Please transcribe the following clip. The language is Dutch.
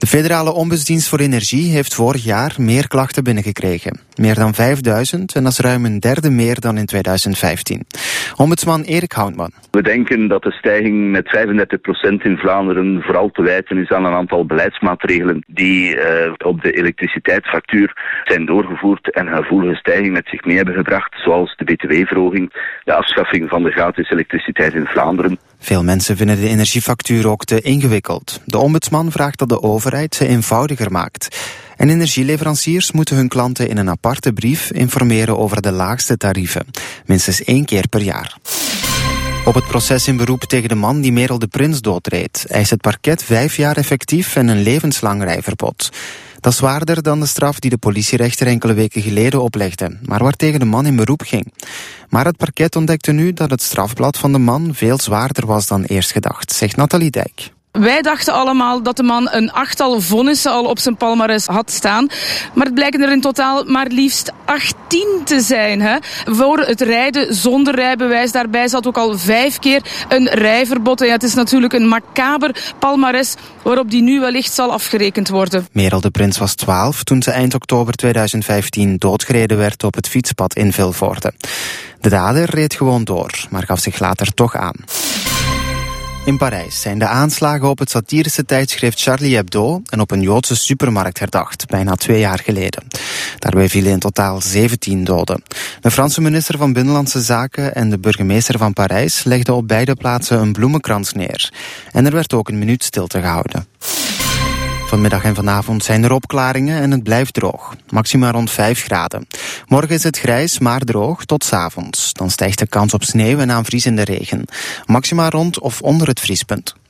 De Federale Ombudsdienst voor Energie heeft vorig jaar meer klachten binnengekregen. Meer dan 5000 en dat is ruim een derde meer dan in 2015. Ombudsman Erik Houtman. We denken dat de stijging met 35% in Vlaanderen vooral te wijten is aan een aantal beleidsmaatregelen die op de elektriciteitsfactuur zijn doorgevoerd en een gevoelige stijging met zich mee hebben gebracht, zoals de btw-verhoging, de afschaffing van de gratis elektriciteit in Vlaanderen. Veel mensen vinden de energiefactuur ook te ingewikkeld. De ombudsman vraagt dat de overheid ze eenvoudiger maakt. En energieleveranciers moeten hun klanten in een aparte brief informeren over de laagste tarieven. Minstens 1 keer per jaar. Op het proces in beroep tegen de man die Merel de Prins doodreed eist het parket 5 jaar effectief en een levenslang rijverbod. Dat is zwaarder dan de straf die de politierechter enkele weken geleden oplegde, maar waartegen de man in beroep ging. Maar het parket ontdekte nu dat het strafblad van de man veel zwaarder was dan eerst gedacht, zegt Nathalie Dijk. Wij dachten allemaal dat de man een 8-tal vonnissen al op zijn palmares had staan. Maar het blijken er in totaal maar liefst 18 te zijn. Hè? Voor het rijden zonder rijbewijs. Daarbij zat ook al 5 keer een rijverbod. En ja, het is natuurlijk een macaber palmares waarop die nu wellicht zal afgerekend worden. Merel de Prins was 12 toen ze eind oktober 2015 doodgereden werd op het fietspad in Vilvoorde. De dader reed gewoon door, maar gaf zich later toch aan. In Parijs zijn de aanslagen op het satirische tijdschrift Charlie Hebdo en op een Joodse supermarkt herdacht, bijna 2 jaar geleden. Daarbij vielen in totaal 17 doden. De Franse minister van Binnenlandse Zaken en de burgemeester van Parijs legden op beide plaatsen een bloemenkrans neer. En er werd ook een minuut stilte gehouden. Vanmiddag en vanavond zijn er opklaringen en het blijft droog. Maxima rond 5 graden. Morgen is het grijs, maar droog tot 's avonds. Dan stijgt de kans op sneeuw en aanvriezende regen. Maxima rond of onder het vriespunt.